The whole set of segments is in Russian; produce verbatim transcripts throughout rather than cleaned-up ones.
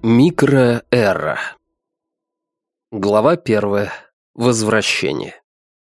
Микроэра. Глава первая. Возвращение.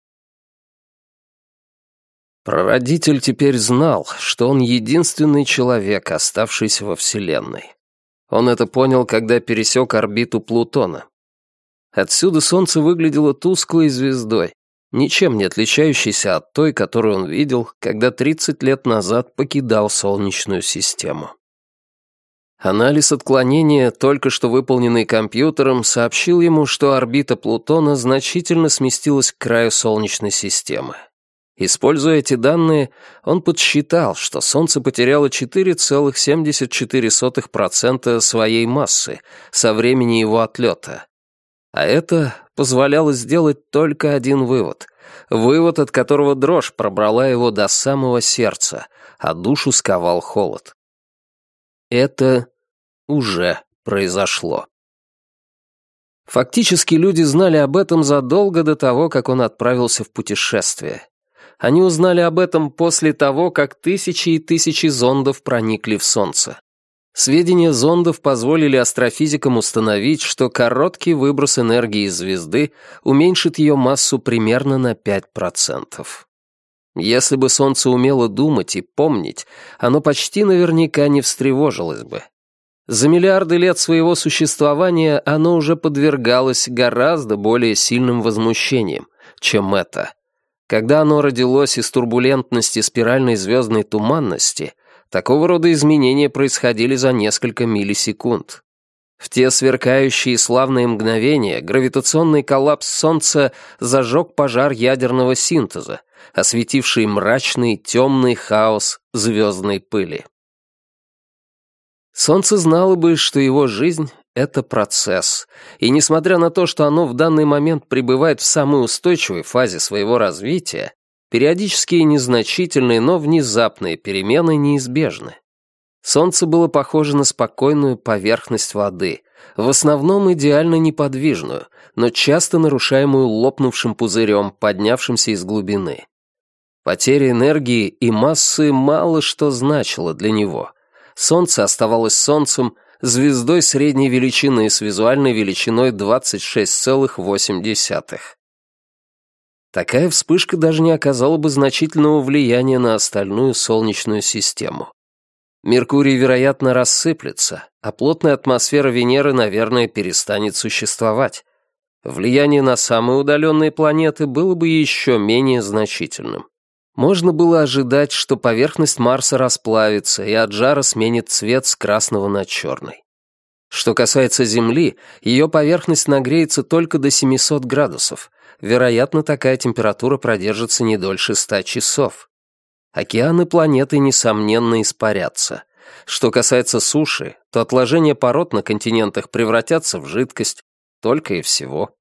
Прародитель теперь знал, что он единственный человек, оставшийся во Вселенной. Он это понял, когда пересек орбиту Плутона. Отсюда Солнце выглядело тусклой звездой, ничем не отличающейся от той, которую он видел, когда тридцать лет назад покидал Солнечную систему. Анализ отклонения, только что выполненный компьютером, сообщил ему, что орбита Плутона значительно сместилась к краю Солнечной системы. Используя эти данные, он подсчитал, что Солнце потеряло четыре целых семьдесят четыре сотых процента своей массы со времени его отлета. А это позволяло сделать только один вывод. Вывод, от которого дрожь пробрала его до самого сердца, а душу сковал холод. Это уже произошло. Фактически люди знали об этом задолго до того, как он отправился в путешествие. Они узнали об этом после того, как тысячи и тысячи зондов проникли в Солнце. Сведения зондов позволили астрофизикам установить, что короткий выброс энергии из звезды уменьшит ее массу примерно на пять процентов. Если бы Солнце умело думать и помнить, оно почти наверняка не встревожилось бы. За миллиарды лет своего существования оно уже подвергалось гораздо более сильным возмущениям, чем это. Когда оно родилось из турбулентности спиральной звездной туманности, такого рода изменения происходили за несколько миллисекунд. В те сверкающие славные мгновения гравитационный коллапс Солнца зажег пожар ядерного синтеза, осветивший мрачный, темный хаос звездной пыли. Солнце знало бы, что его жизнь — это процесс, и несмотря на то, что оно в данный момент пребывает в самой устойчивой фазе своего развития, периодические незначительные, но внезапные перемены неизбежны. Солнце было похоже на спокойную поверхность воды, в основном идеально неподвижную, но часто нарушаемую лопнувшим пузырем, поднявшимся из глубины. Потеря энергии и массы мало что значила для него. Солнце оставалось Солнцем, звездой средней величины с визуальной величиной двадцать шесть целых восемь десятых. Такая вспышка даже не оказала бы значительного влияния на остальную Солнечную систему. Меркурий, вероятно, рассыплется, а плотная атмосфера Венеры, наверное, перестанет существовать. Влияние на самые удаленные планеты было бы еще менее значительным. Можно было ожидать, что поверхность Марса расплавится и от жара сменит цвет с красного на черный. Что касается Земли, ее поверхность нагреется только до семисот градусов. Вероятно, такая температура продержится не дольше ста часов. Океаны планеты, несомненно, испарятся. Что касается суши, то отложения пород на континентах превратятся в жидкость, только и всего.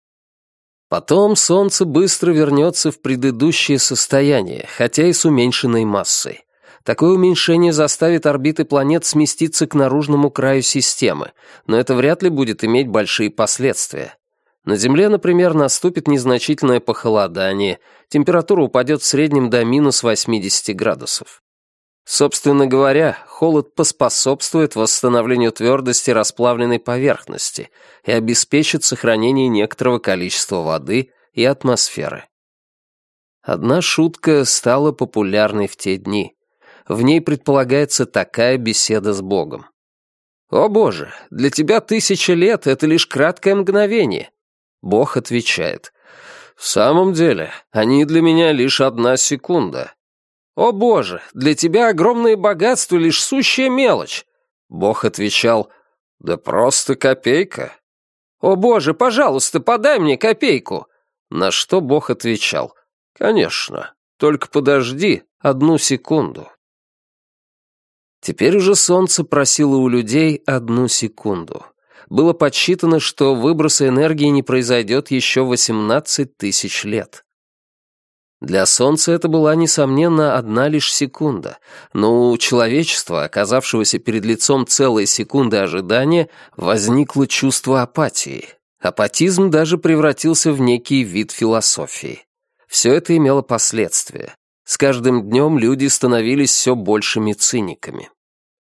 Потом Солнце быстро вернется в предыдущее состояние, хотя и с уменьшенной массой. Такое уменьшение заставит орбиты планет сместиться к наружному краю системы, но это вряд ли будет иметь большие последствия. На Земле, например, наступит незначительное похолодание, температура упадет в среднем до минус восьмидесяти градусов. Собственно говоря, холод поспособствует восстановлению твердости расплавленной поверхности и обеспечит сохранение некоторого количества воды и атмосферы. Одна шутка стала популярной в те дни. В ней предполагается такая беседа с Богом. «О Боже, для тебя тысяча лет — это лишь краткое мгновение». Бог отвечает: «В самом деле, они для меня лишь одна секунда». «О Боже, для тебя огромные богатства — лишь сущая мелочь». Бог отвечал: «Да просто копейка». «О Боже, пожалуйста, подай мне копейку». На что Бог отвечал: «Конечно, только подожди одну секунду». Теперь уже Солнце просило у людей одну секунду. Было подсчитано, что выброса энергии не произойдет еще восемнадцать тысяч лет. Для Солнца это была, несомненно, одна лишь секунда, но у человечества, оказавшегося перед лицом целой секунды ожидания, возникло чувство апатии. Апатизм даже превратился в некий вид философии. Все это имело последствия. С каждым днем люди становились все большими циниками.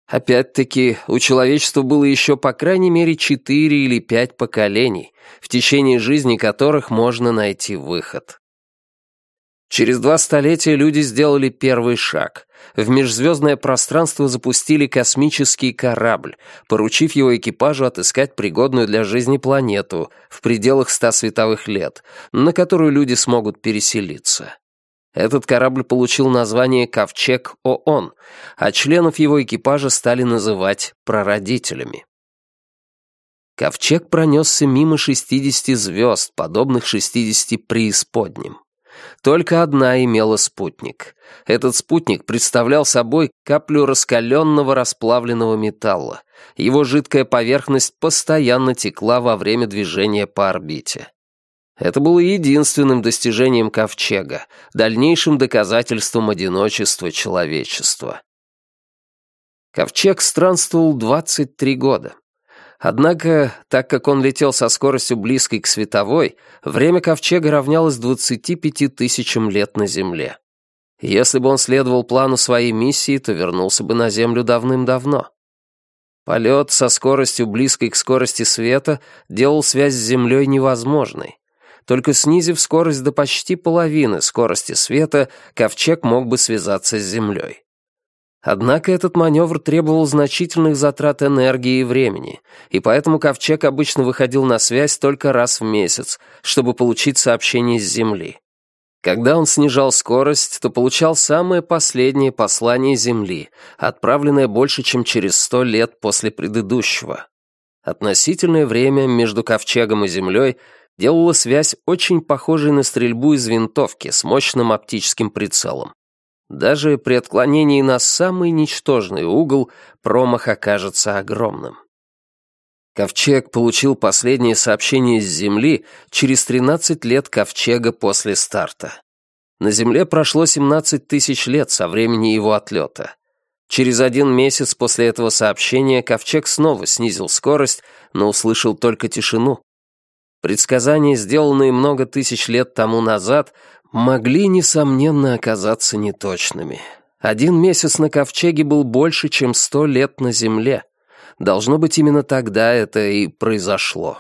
Опять-таки, у человечества было еще по крайней мере четыре или пять поколений, в течение жизни которых можно найти выход. Через два столетия люди сделали первый шаг. В межзвездное пространство запустили космический корабль, поручив его экипажу отыскать пригодную для жизни планету в пределах ста световых лет, на которую люди смогут переселиться. Этот корабль получил название «Ковчег ООН», а членов его экипажа стали называть прародителями. Ковчег пронесся мимо шестидесяти звезд, подобных шестидесяти преисподним. Только одна имела спутник. Этот спутник представлял собой каплю раскаленного расплавленного металла. Его жидкая поверхность постоянно текла во время движения по орбите. Это было единственным достижением Ковчега, дальнейшим доказательством одиночества человечества. Ковчег странствовал двадцать три года. Однако, так как он летел со скоростью близкой к световой, время Ковчега равнялось двадцати пяти тысячам лет на Земле. Если бы он следовал плану своей миссии, то вернулся бы на Землю давным-давно. Полет со скоростью близкой к скорости света делал связь с Землей невозможной. Только снизив скорость до почти половины скорости света, Ковчег мог бы связаться с Землей. Однако этот маневр требовал значительных затрат энергии и времени, и поэтому Ковчег обычно выходил на связь только раз в месяц, чтобы получить сообщение с Земли. Когда он снижал скорость, то получал самое последнее послание Земли, отправленное больше, чем через сто лет после предыдущего. Относительное время между Ковчегом и Землей делало связь очень похожей на стрельбу из винтовки с мощным оптическим прицелом. Даже при отклонении на самый ничтожный угол промах окажется огромным. Ковчег получил последнее сообщение с Земли через тринадцать лет Ковчега после старта. На Земле прошло семнадцать тысяч лет со времени его отлета. Через один месяц после этого сообщения Ковчег снова снизил скорость, но услышал только тишину. Предсказания, сделанные много тысяч лет тому назад, могли, несомненно, оказаться неточными. Один месяц на Ковчеге был больше, чем сто лет на Земле. Должно быть, именно тогда это и произошло.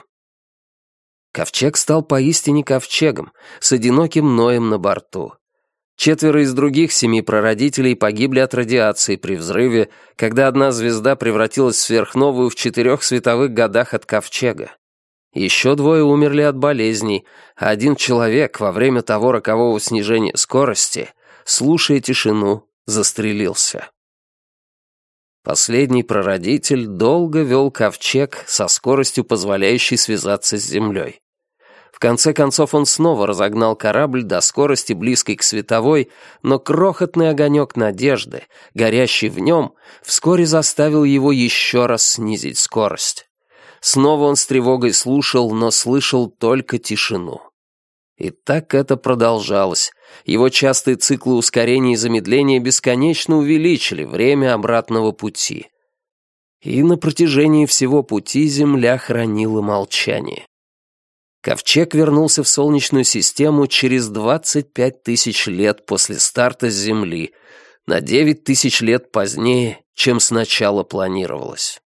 Ковчег стал поистине ковчегом, с одиноким Ноем на борту. Четверо из других семи прародителей погибли от радиации при взрыве, когда одна звезда превратилась в сверхновую в четырех световых годах от Ковчега. Еще двое умерли от болезней, а один человек во время того рокового снижения скорости, слушая тишину, застрелился. Последний прародитель долго вел Ковчег со скоростью, позволяющей связаться с Землей. В конце концов он снова разогнал корабль до скорости, близкой к световой, но крохотный огонек надежды, горящий в нем, вскоре заставил его еще раз снизить скорость. Снова он с тревогой слушал, но слышал только тишину. И так это продолжалось. Его частые циклы ускорения и замедления бесконечно увеличили время обратного пути. И на протяжении всего пути Земля хранила молчание. Ковчег вернулся в Солнечную систему через двадцать пять тысяч лет после старта с Земли, на девять тысяч лет позднее, чем сначала планировалось.